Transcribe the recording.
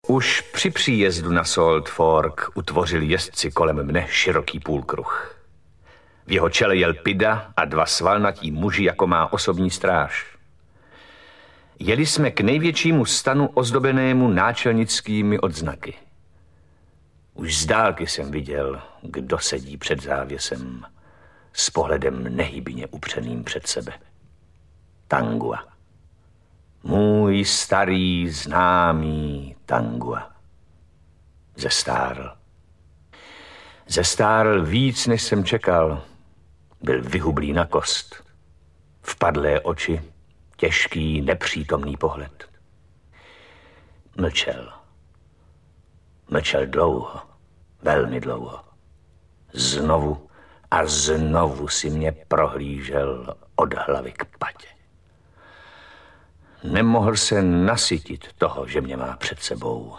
Už při příjezdu na Salt Fork utvořili jezdci kolem mne široký půlkruh. V jeho čele jel Pida a 2 svalnatí muži, jako má osobní stráž. Jeli jsme k největšímu stanu ozdobenému náčelnickými odznaky. Už z dálky jsem viděl, kdo sedí před závěsem, s pohledem nehybně upřeným před sebe. Tangua. Můj starý známý Tangua. Zestárl víc, než jsem čekal. Byl vyhublý na kost. Vpadlé oči, těžký, nepřítomný pohled. Mlčel. Mlčel dlouho, velmi dlouho. Znovu a znovu si mě prohlížel od hlavy k patě. Nemohl se nasytit toho, že mě má před sebou.